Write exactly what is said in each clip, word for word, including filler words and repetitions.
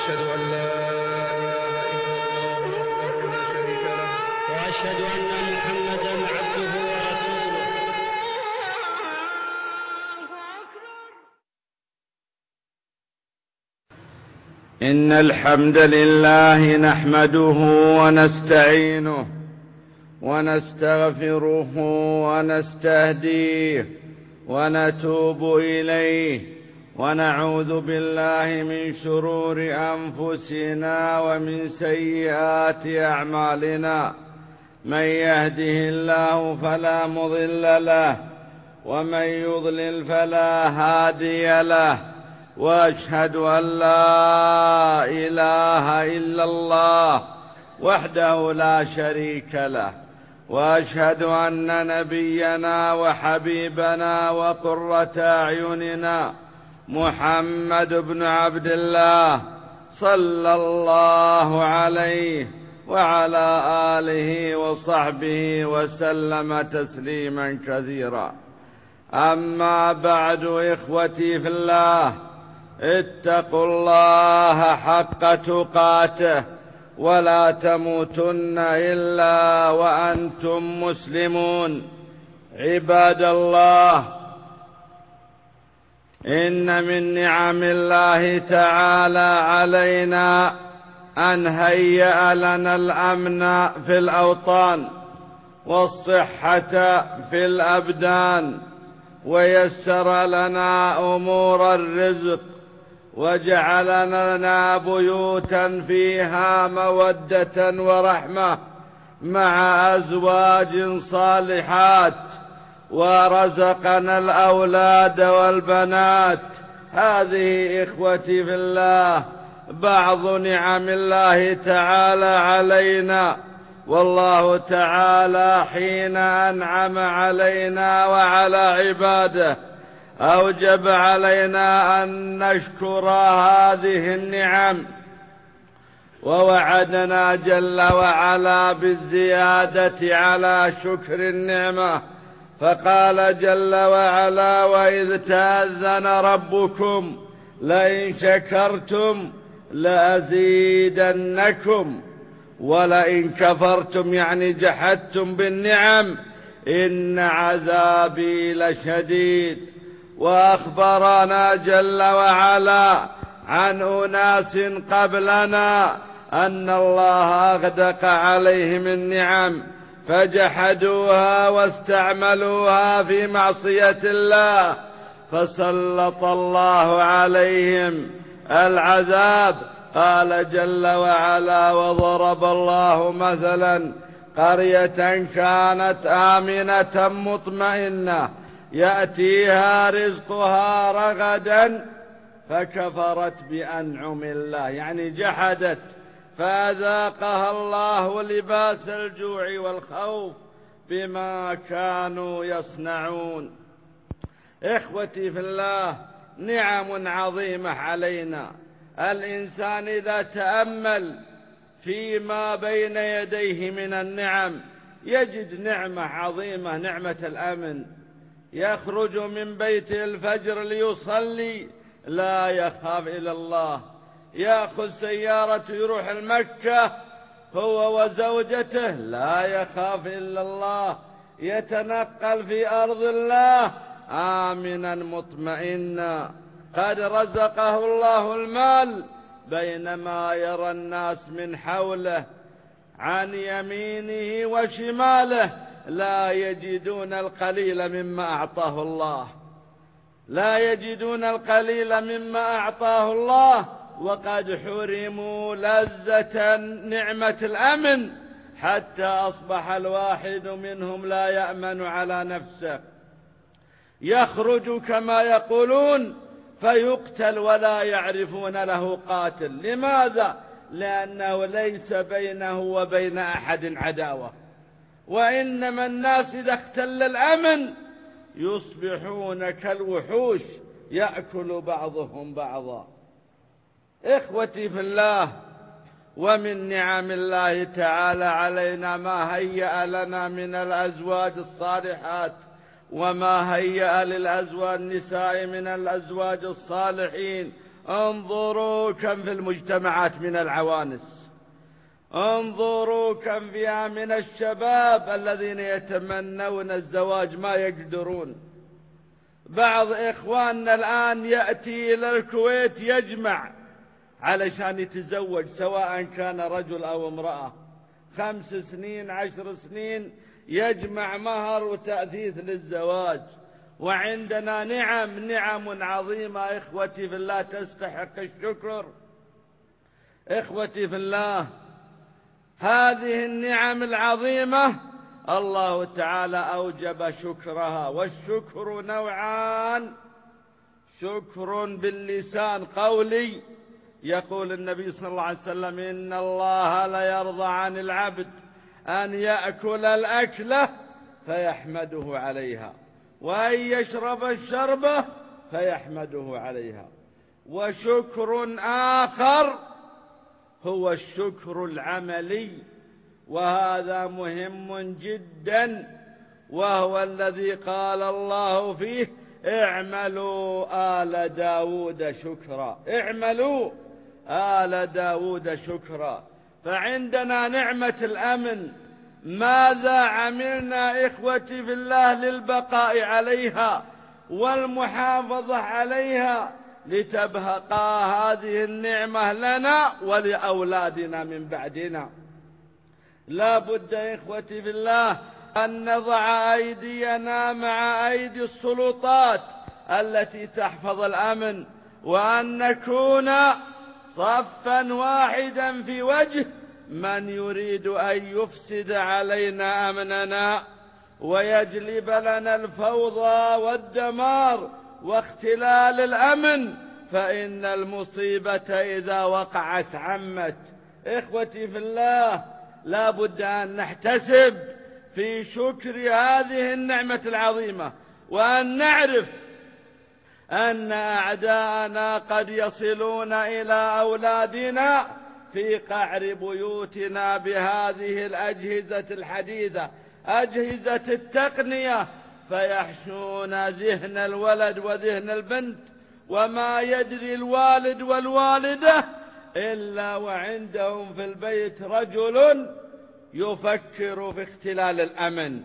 وأشهد أن لا إله إلا الله وحده لا شريك له وأشهد أن محمدا عبده ورسوله. إن الحمد لله نحمده ونستعينه ونستغفره ونستهديه ونتوب إليه ونعوذ بالله من شرور أنفسنا ومن سيئات أعمالنا. من يهده الله فلا مضل له ومن يضلل فلا هادي له، وأشهد أن لا إله إلا الله وحده لا شريك له، وأشهد أن نبينا وحبيبنا وقرة أعيننا محمد بن عبد الله صلى الله عليه وعلى آله وصحبه وسلم تسليما كثيرا. أما بعد، إخوتي في الله، اتقوا الله حق تقاته ولا تموتن إلا وأنتم مسلمون. عباد الله، إن من نعم الله تعالى علينا أن هيأ لنا الأمن في الأوطان والصحة في الأبدان، ويسر لنا أمور الرزق، وجعل لنا بيوتا فيها مودة ورحمة مع أزواج صالحات، ورزقنا الأولاد والبنات. هذه إخوتي في الله بعض نعم الله تعالى علينا. والله تعالى حين أنعم علينا وعلى عباده أوجب علينا أن نشكر هذه النعم، ووعدنا جل وعلا بالزيادة على شكر النعمة، فقال جل وعلا: وإذ تأذن ربكم لئن شكرتم لأزيدنكم ولئن كفرتم، يعني جحدتم بالنعم، إن عذابي لشديد. وأخبرنا جل وعلا عن أناس قبلنا أن الله أغدق عليهم النعم فجحدوها واستعملوها في معصية الله، فسلط الله عليهم العذاب. قال جل وعلا: وضرب الله مثلا قرية كانت آمنة مطمئنة يأتيها رزقها رغدا فكفرت بأنعم الله، يعني جحدت، فأذاقها الله لباس الجوع والخوف بما كانوا يصنعون. إخوتي في الله، نعم عظيمة علينا. الإنسان إذا تأمل فيما بين يديه من النعم يجد نعمة عظيمة، نعمة الأمن. يخرج من بيته الفجر ليصلي لا يخاف إلا الله، يأخذ سيارته يروح المكة هو وزوجته لا يخاف إلا الله، يتنقل في أرض الله آمنا مطمئنا. قد رزقه الله المال، بينما يرى الناس من حوله عن يمينه وشماله لا يجدون القليل مما أعطاه الله، لا يجدون القليل مما أعطاه الله، وقد حرموا لذة نعمة الأمن، حتى أصبح الواحد منهم لا يأمن على نفسه، يخرج كما يقولون فيقتل ولا يعرفون له قاتل. لماذا؟ لأنه ليس بينه وبين أحد عداوة. وإنما الناس إذا اختل الأمن يصبحون كالوحوش يأكل بعضهم بعضا. إخوتي في الله، ومن نعم الله تعالى علينا ما هيأ لنا من الأزواج الصالحات، وما هيأ للأزواج النساء من الأزواج الصالحين انظروا كم في المجتمعات من العوانس، انظروا كم فيها من الشباب الذين يتمنون الزواج ما يقدرون. بعض إخواننا الآن يأتي إلى الكويت يجمع علشان يتزوج، سواء كان رجل أو امرأة، خمس سنين عشر سنين يجمع مهر وتأثيث للزواج. وعندنا نعم نعم عظيمة إخوتي في الله تستحق الشكر. إخوتي في الله، هذه النعم العظيمة الله تعالى أوجب شكرها، والشكر نوعان: شكر باللسان قولي، يقول النبي صلى الله عليه وسلم: إن الله لا يرضى عن العبد أن يأكل الأكلة فيحمده عليها، وأن يشرب الشربة فيحمده عليها. وشكر آخر هو الشكر العملي، وهذا مهم جدا، وهو الذي قال الله فيه: اعملوا آل داود شكرا، اعملوا آل داود شكرا. فعندنا نعمة الأمن، ماذا عملنا إخوتي في الله للبقاء عليها والمحافظة عليها لتبهقا هذه النعمة لنا ولأولادنا من بعدنا؟ لا بد إخوتي في الله أن نضع أيدينا مع أيدي السلطات التي تحفظ الأمن، وأن نكون صفا واحدا في وجه من يريد أن يفسد علينا أمننا ويجلب لنا الفوضى والدمار واختلال الأمن، فإن المصيبة إذا وقعت عمت. إخوتي في الله، لا بد أن نحتسب في شكر هذه النعمة العظيمة، وأن نعرف أن أعداءنا قد يصلون إلى أولادنا في قعر بيوتنا بهذه الأجهزة الحديثة، أجهزة التقنية، فيحشون ذهن الولد وذهن البنت، وما يدري الوالد والوالدة إلا وعندهم في البيت رجل يفكر في اختلال الأمن،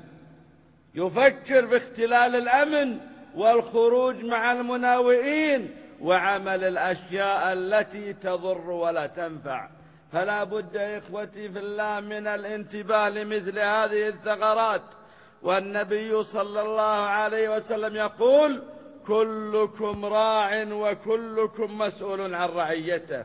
يفكر في اختلال الأمن والخروج مع المناوئين وعمل الأشياء التي تضر ولا تنفع. فلا بد إخوتي في الله من الانتباه لمثل هذه الثغرات. والنبي صلى الله عليه وسلم يقول: كلكم راع وكلكم مسؤول عن رعيته.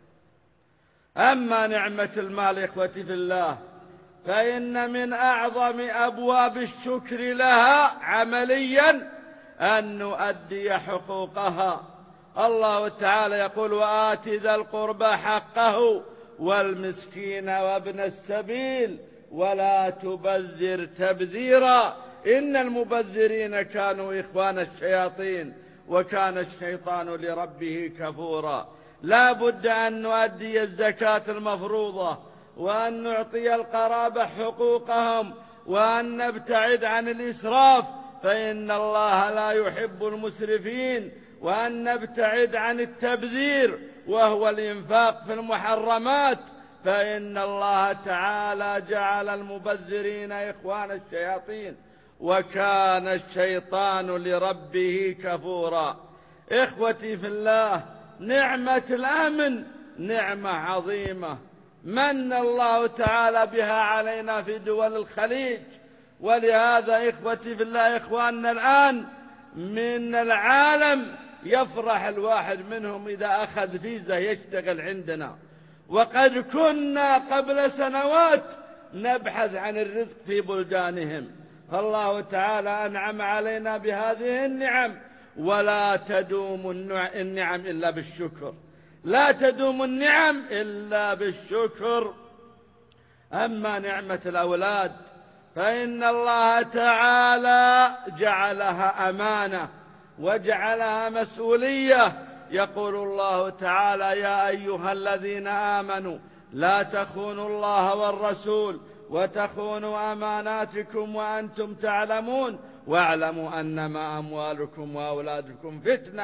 أما نعمة المال إخوتي في الله، فإن من أعظم أبواب الشكر لها عمليا أن نؤدي حقوقها. الله تعالى يقول: وآت ذا القربى حقه والمسكين وابن السبيل ولا تبذر تبذيرا إن المبذرين كانوا إخوان الشياطين وكان الشيطان لربه كفورا. لا بد أن نؤدي الزكاة المفروضة، وأن نعطي القرابة حقوقهم، وأن نبتعد عن الإسراف فإن الله لا يحب المسرفين، وأن نبتعد عن التبذير وهو الإنفاق في المحرمات، فإن الله تعالى جعل المبذرين إخوان الشياطين وكان الشيطان لربه كفورا. إخوتي في الله، نعمة الأمن نعمة عظيمة من الله تعالى بها علينا في دول الخليج. ولهذا إخوتي في الله، إخواننا الآن من العالم يفرح الواحد منهم إذا أخذ فيزا يشتغل عندنا، وقد كنا قبل سنوات نبحث عن الرزق في بلدانهم. فالله تعالى أنعم علينا بهذه النعم، ولا تدوم النعم إلا بالشكر، لا تدوم النعم إلا بالشكر. أما نعمة الأولاد فإن الله تعالى جعلها أمانة وجعلها مسؤولية. يقول الله تعالى: يا أيها الذين آمنوا لا تخونوا الله والرسول وتخونوا أماناتكم وأنتم تعلمون واعلموا أنما أموالكم وأولادكم فتنة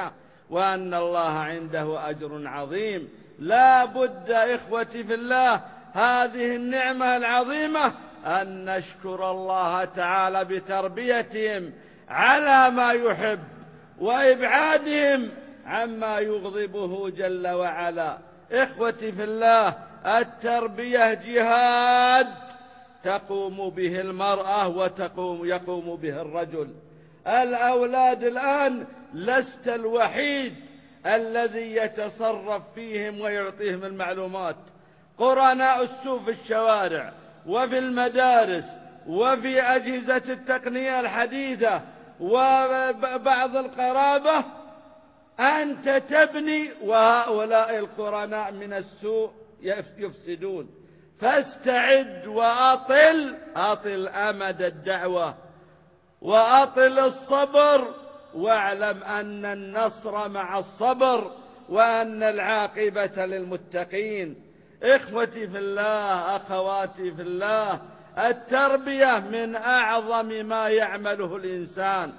وأن الله عنده أجر عظيم. لا بد إخوتي في الله هذه النعمة العظيمة أن نشكر الله تعالى بتربيتهم على ما يحب وإبعادهم عما يغضبه جل وعلا. إخوتي في الله، التربية جهاد تقوم به المرأة وتقوم يقوم به الرجل. الأولاد الآن لست الوحيد الذي يتصرف فيهم ويعطيهم المعلومات. قرناء السوء في الشوارع وفي المدارس وفي أجهزة التقنية الحديثة وبعض القرابة أنت تبني وهؤلاء القرناء من السوء يفسدون. فاستعد وأطل أطل أمد الدعوة وأطل الصبر، واعلم أن النصر مع الصبر وأن العاقبة للمتقين. إخوتي في الله، أخواتي في الله، التربية من أعظم ما يعمله الإنسان.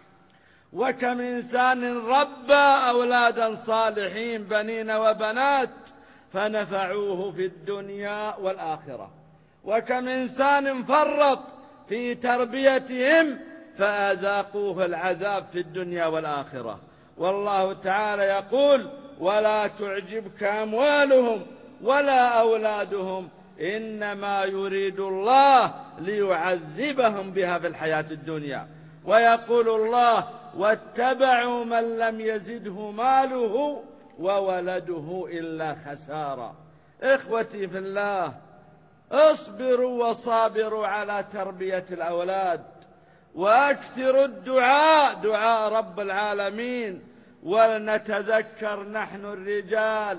وكم إنسان ربى أولادا صالحين بنين وبنات فنفعوه في الدنيا والآخرة، وكم إنسان فرط في تربيتهم فأذاقوه العذاب في الدنيا والآخرة. والله تعالى يقول: ولا تعجبك أموالهم ولا أولادهم إنما يريد الله ليعذبهم بها في الحياة الدنيا. ويقول الله: واتبعوا من لم يزده ماله وولده إلا خسارا. إخوتي في الله، اصبروا وصابروا على تربية الأولاد، وأكثروا الدعاء دعاء رب العالمين. ولنتذكر نحن الرجال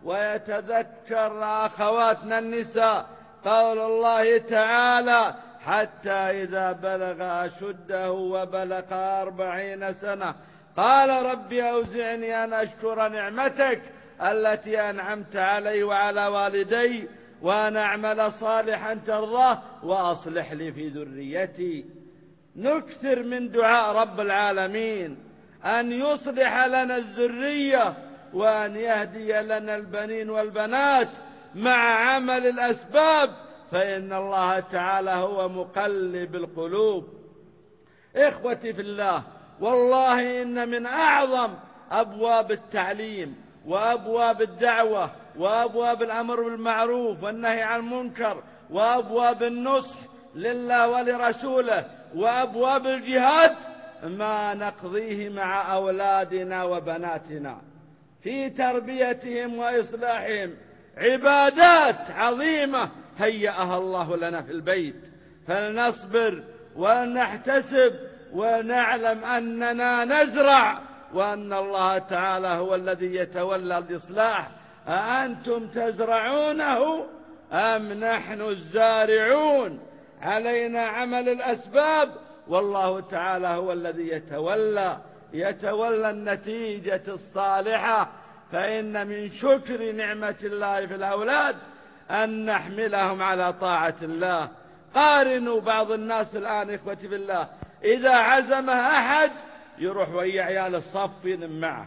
ويتذكر أخواتنا النساء قول الله تعالى: حتى إذا بلغ أشده وبلغ أربعين سنة قال رب أوزعني أن أشكر نعمتك التي أنعمت علي وعلى والدي وأن أعمل صالحا ترضاه وأصلح لي في ذريتي. نكثر من دعاء رب العالمين أن يصلح لنا الذرية وأن يهدي لنا البنين والبنات مع عمل الأسباب، فإن الله تعالى هو مقلب القلوب. إخوتي في الله، والله إن من أعظم أبواب التعليم وأبواب الدعوة وأبواب الأمر بالمعروف والنهي عن المنكر وأبواب النصح لله ولرسوله وأبواب الجهاد ما نقضيه مع أولادنا وبناتنا في تربيتهم وإصلاحهم. عبادات عظيمة هيأها الله لنا في البيت، فلنصبر ونحتسب ونعلم أننا نزرع وأن الله تعالى هو الذي يتولى الإصلاح. أأنتم تزرعونه أم نحن الزارعون؟ علينا عمل الأسباب، والله تعالى هو الذي يتولى يتولى النتيجة الصالحة. فإن من شكر نعمة الله في الأولاد أن نحملهم على طاعة الله. قارنوا بعض الناس الآن إخوتي بالله، إذا عزمه أحد يروح ويا عيال الصف ينم معه،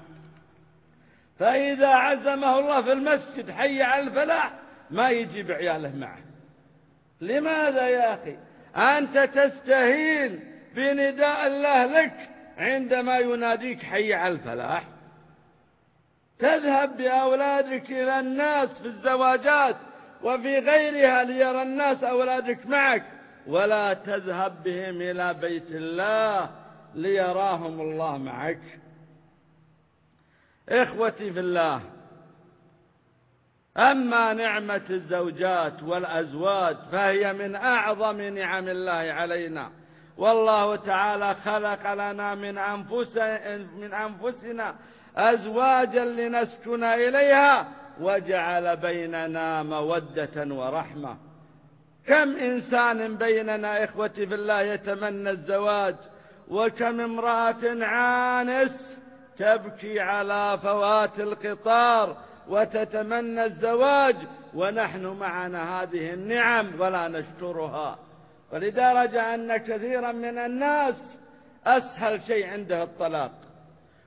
فإذا عزمه الله في المسجد حي على الفلاح ما يجيب عياله معه. لماذا يا أخي؟ أنت تستهين بنداء الله لك عندما يناديك حي على الفلاح. تذهب بأولادك إلى الناس في الزواجات وفي غيرها ليرى الناس أولادك معك، ولا تذهب بهم إلى بيت الله ليراهم الله معك. إخوتي في الله، أما نعمة الزوجات والأزواج فهي من أعظم نعم الله علينا. والله تعالى خلق لنا من أنفسنا, من أنفسنا أزواجا لنسكن إليها وجعل بيننا مودة ورحمة. كم إنسان بيننا إخوتي في الله يتمنى الزواج، وكم امرأة عانس تبكي على فوات القطار وتتمنى الزواج، ونحن معنا هذه النعم ولا نشكرها. ولدرجة أن كثيرا من الناس أسهل شيء عنده الطلاق،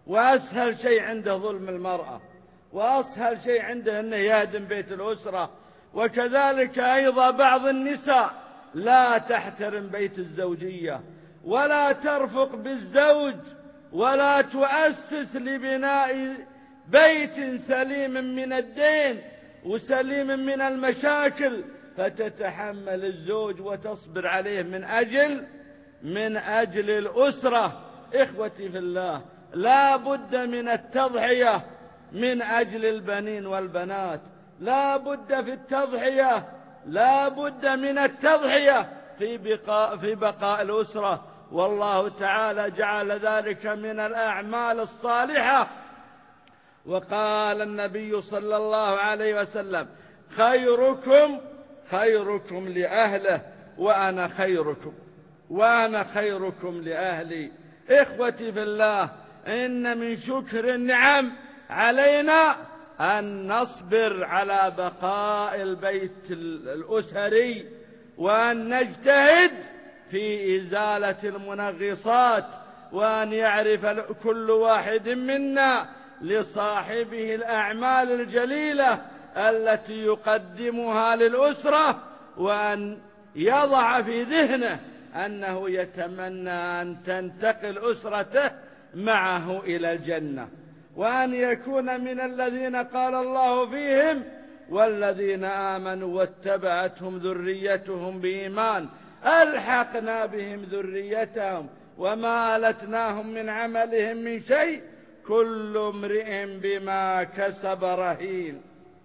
وأسهل شيء عنده ظلم المرأة، وأسهل شيء عنده أنه يهدم بيت الأسرة. وكذلك أيضا بعض النساء لا تحترم بيت الزوجية، ولا ترفق بالزوج، ولا تؤسس لبناء بيت سليم من الدين وسليم من المشاكل، فتتحمل الزوج وتصبر عليه من أجل من أجل الأسرة. إخوتي في الله، لا بد من التضحية من أجل البنين والبنات، لا بد في التضحية لا بد من التضحية في بقاء, في بقاء الأسرة. والله تعالى جعل ذلك من الأعمال الصالحة. وقال النبي صلى الله عليه وسلم: خيركم خيركم لأهله وأنا خيركم وأنا خيركم لأهلي. إخوتي في الله، إن من شكر النعم علينا أن نصبر على بقاء البيت الأسري، وأن نجتهد في إزالة المنغصات، وأن يعرف كل واحد منا لصاحبه الأعمال الجليلة التي يقدمها للأسرة، وأن يضع في ذهنه أنه يتمنى أن تنتقل أسرته معه إلى الجنة، وأن يكون من الذين قال الله فيهم: والذين آمنوا واتبعتهم ذريتهم بإيمان ألحقنا بهم ذريتهم وما ألتناهم من عملهم من شيء كل امرئ بما كسب رهين.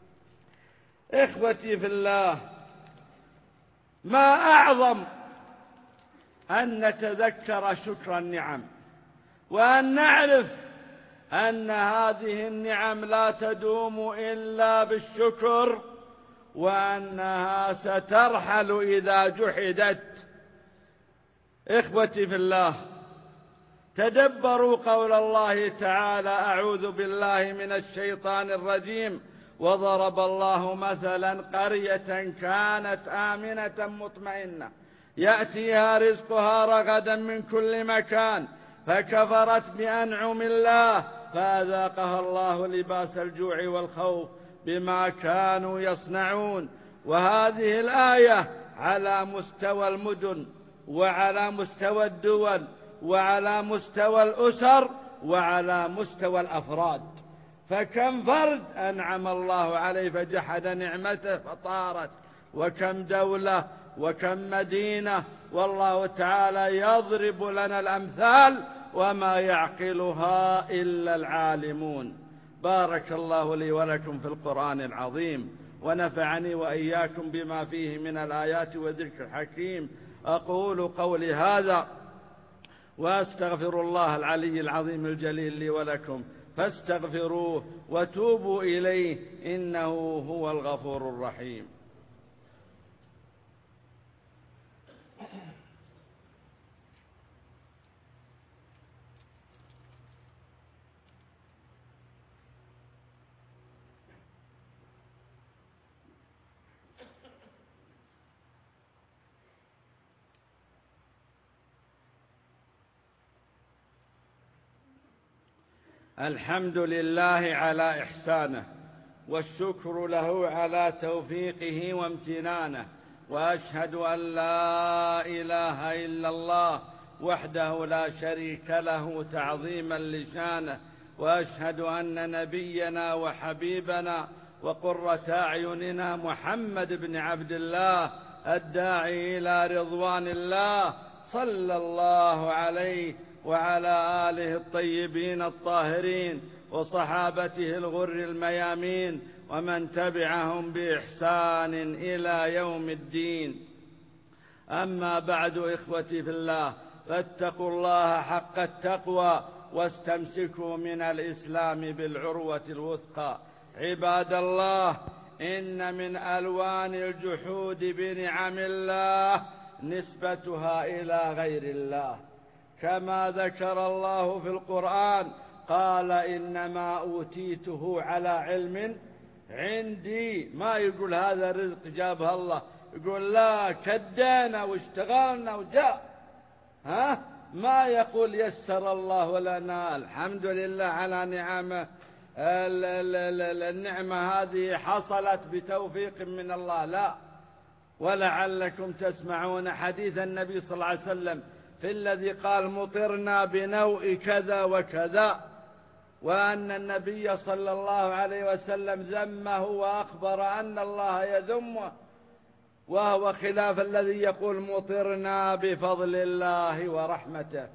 إخوتي في الله، ما أعظم أن نتذكر شكر النعم، وأن نعرف أن هذه النعم لا تدوم إلا بالشكر، وأنها سترحل إذا جحدت. إخوتي في الله، تدبروا قول الله تعالى: أعوذ بالله من الشيطان الرجيم: وضرب الله مثلا قرية كانت آمنة مطمئنة يأتيها رزقها رغدا من كل مكان فكفرت بأنعم الله فأذاقها الله لباس الجوع والخوف بما كانوا يصنعون. وهذه الآية على مستوى المدن، وعلى مستوى الدول، وعلى مستوى الأسر، وعلى مستوى الأفراد. فكم فرد أنعم الله عليه فجحد نعمته فطارت، وكم دولة، وكم مدينة، والله تعالى يضرب لنا الأمثال وما يعقلها إلا العالمون. بارك الله لي ولكم في القرآن العظيم، ونفعني وإياكم بما فيه من الآيات والذكر الحكيم. أقول قولي هذا وأستغفر الله العلي العظيم الجليل لي ولكم، فاستغفروه وتوبوا إليه إنه هو الغفور الرحيم. الحمد لله على إحسانه، والشكر له على توفيقه وامتنانه، وأشهد أن لا إله إلا الله وحده لا شريك له تعظيما لشانه، وأشهد أن نبينا وحبيبنا وقرة أعيننا محمد بن عبد الله الداعي إلى رضوان الله صلى الله عليه وعلى آله الطيبين الطاهرين وصحابته الغر الميامين ومن تبعهم بإحسان إلى يوم الدين. أما بعد، إخوتي في الله، فاتقوا الله حق التقوى واستمسكوا من الإسلام بالعروة الوثقى. عباد الله، إن من ألوان الجحود بنعم الله نسبتها إلى غير الله، كما ذكر الله في القرآن قال: إنما أوتيته على علم عندي. ما يقول هذا رزق جابها الله، يقول لا، كدينا واشتغلنا وجاء. ها ما يقول يسر الله لنا الحمد لله على نعمه، النعمة هذه حصلت بتوفيق من الله، لا. ولعلكم تسمعون حديث النبي صلى الله عليه وسلم في الذي قال مطرنا بنوء كذا وكذا، وأن النبي صلى الله عليه وسلم ذمه وأخبر أن الله يذمه، وهو خلاف الذي يقول مطرنا بفضل الله ورحمته.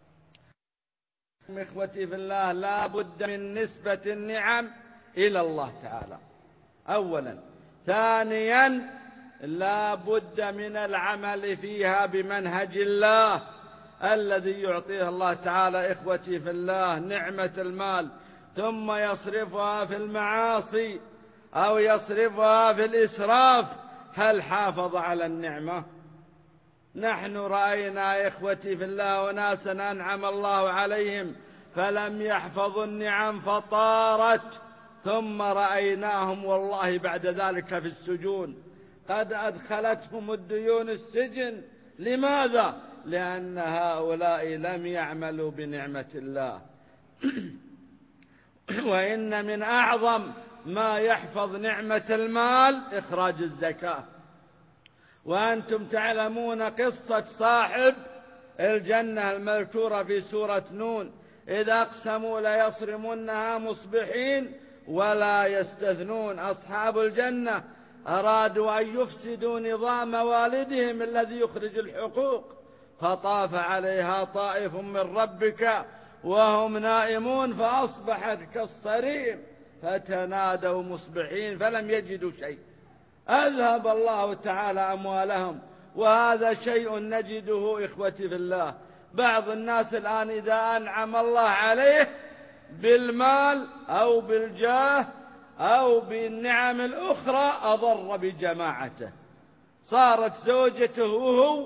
إخوتي في الله، لا بد من نسبة النعم إلى الله تعالى أولا. ثانيا، لا بد من العمل فيها بمنهج الله الذي يعطيه الله تعالى إخوتي في الله نعمة المال، ثم يصرفها في المعاصي أو يصرفها في الإسراف، هل حافظ على النعمة؟ نحن رأينا إخوتي في الله أناسا أنعم الله عليهم فلم يحفظوا النعم فطارت، ثم رأيناهم والله بعد ذلك في السجون، قد أدخلتهم الديون السجن. لماذا؟ لأن هؤلاء لم يعملوا بنعمة الله. وإن من أعظم ما يحفظ نعمة المال إخراج الزكاة. وأنتم تعلمون قصة صاحب الجنة المذكورة في سورة نون، إذا أقسموا ليصرمنها مصبحين ولا يستثنون. أصحاب الجنة أرادوا أن يفسدوا نظام والدهم الذي يخرج الحقوق، فطاف عليها طائف من ربك وهم نائمون فأصبحت كالصريم، فتنادوا مصبحين فلم يجدوا شيء، أذهب الله تعالى أموالهم. وهذا شيء نجده إخوتي في الله. بعض الناس الآن إذا أنعم الله عليه بالمال أو بالجاه أو بالنعم الأخرى أضر بجماعته، صارت زوجته وهو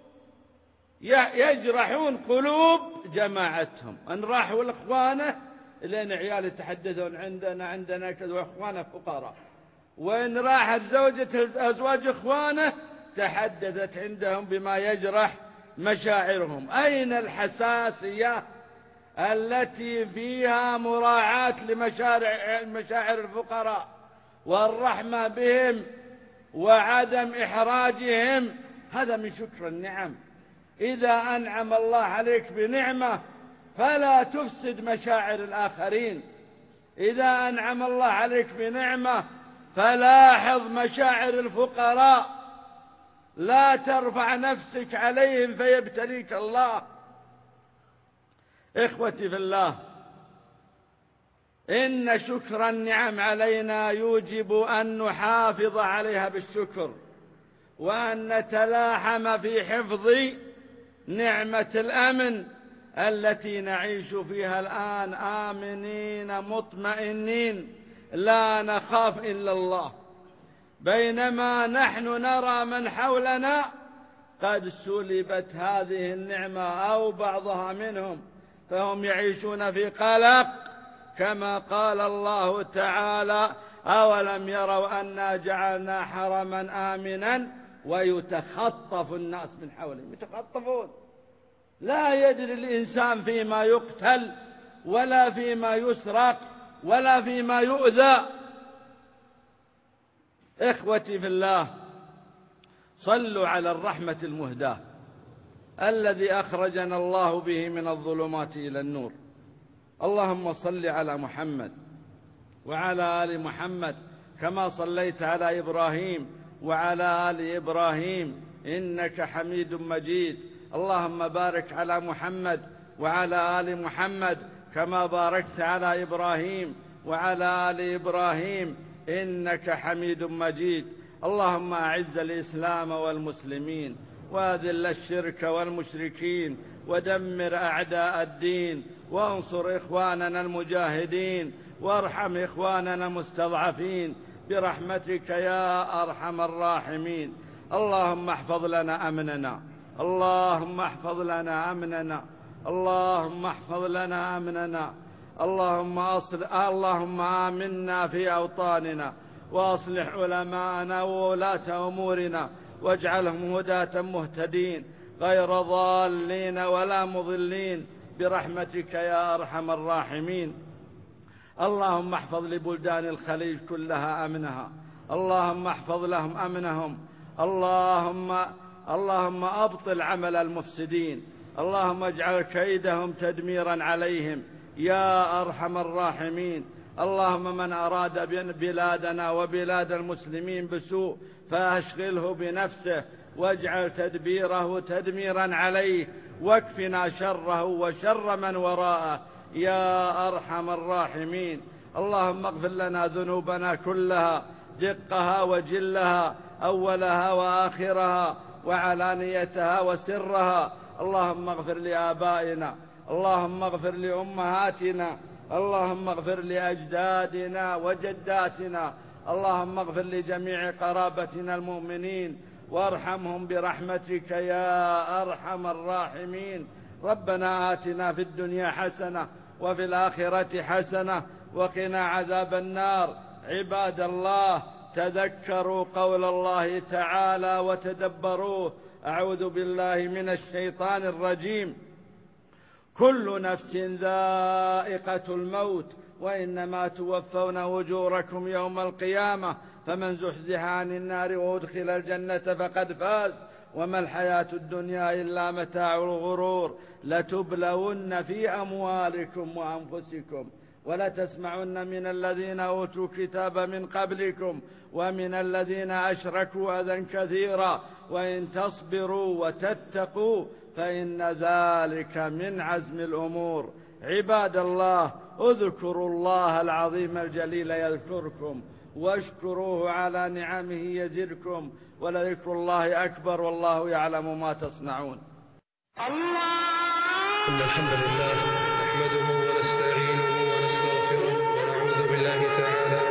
يجرحون قلوب جماعتهم. أن راحوا لإخوانه لأن عيال يتحدثون عندنا عندنا كذا وإخوانه فقراء، وإن راحت زوجة أزواج إخوانه تحدثت عندهم بما يجرح مشاعرهم. أين الحساسية التي فيها مراعاة لمشاعر الفقراء والرحمة بهم وعدم إحراجهم؟ هذا من شكر النعم. إذا أنعم الله عليك بنعمة فلا تفسد مشاعر الآخرين. إذا أنعم الله عليك بنعمة فلاحظ مشاعر الفقراء، لا ترفع نفسك عليهم فيبتليك الله. إخوتي في الله، إن شكر النعم علينا يوجب أن نحافظ عليها بالشكر، وأن نتلاحم في حفظ نعمة الأمن التي نعيش فيها الآن آمنين مطمئنين لا نخاف إلا الله، بينما نحن نرى من حولنا قد سلبت هذه النعمة أو بعضها منهم، فهم يعيشون في قلق، كما قال الله تعالى: أولم يروا أنا جعلنا حرما آمنا ويتخطف الناس من حولهم. يتخطفون، لا يدري الإنسان فيما يقتل ولا فيما يسرق ولا فيما يؤذى. إخوتي في الله، صلوا على الرحمة المهداة الذي أخرجنا الله به من الظلمات إلى النور. اللهم صل على محمد وعلى آل محمد كما صليت على إبراهيم وعلى آل إبراهيم إنك حميد مجيد. اللهم بارك على محمد وعلى آل محمد كما باركت على إبراهيم وعلى آل إبراهيم إنك حميد مجيد. اللهم أعز الإسلام والمسلمين وأذل الشرك والمشركين ودمر أعداء الدين، وانصر إخواننا المجاهدين، وارحم إخواننا المستضعفين برحمتك يا أرحم الراحمين. اللهم احفظ لنا أمننا، اللهم احفظ لنا أمننا، اللهم احفظ لنا أمننا. اللهم أصل اللهم آمنا في أوطاننا، وأصلح علماءنا وولاة أمورنا، واجعلهم هداة مهتدين. غير ضالين ولا مضلين برحمتك يا أرحم الراحمين. اللهم احفظ لبلدان الخليج كلها أمنها، اللهم احفظ لهم أمنهم، اللهم اللهم أبطل عمل المفسدين، اللهم اجعل كيدهم تدميرا عليهم يا أرحم الراحمين. اللهم من أراد بلادنا وبلاد المسلمين بسوء فأشغله بنفسه واجعل تدبيره تدميرا عليه، واكفنا شره وشر من وراءه يا أرحم الراحمين. اللهم اغفر لنا ذنوبنا كلها دقها وجلها، أولها وآخرها وعلانيتها وسرها. اللهم اغفر لآبائنا، اللهم اغفر لأمهاتنا، اللهم اغفر لأجدادنا وجداتنا، اللهم اغفر لجميع قرابتنا المؤمنين وارحمهم برحمتك يا أرحم الراحمين. ربنا آتنا في الدنيا حسنة وفي الآخرة حسنة وقنا عذاب النار. عباد الله، تذكروا قول الله تعالى وتدبروه. أعوذ بالله من الشيطان الرجيم. كل نفس ذائقة الموت وإنما توفون أجوركم يوم القيامة فمن زحزح عن النار وأدخل الجنة فقد فاز وما الحياة الدنيا إلا متاع الغرور. لتبلون في أموالكم وأنفسكم ولتسمعن من الذين أوتوا الكتاب من قبلكم ومن الذين أشركوا أذى كثيرا وإن تصبروا وتتقوا فإن ذلك من عزم الأمور. عباد الله، اذكروا الله العظيم الجليل يذكركم واشكروه على نعمه يزدكم ولذكر الله أكبر والله يعلم ما تصنعون. إن الحمد لله نحمده ونستعينه ونستغفره ونعوذ بالله تعالى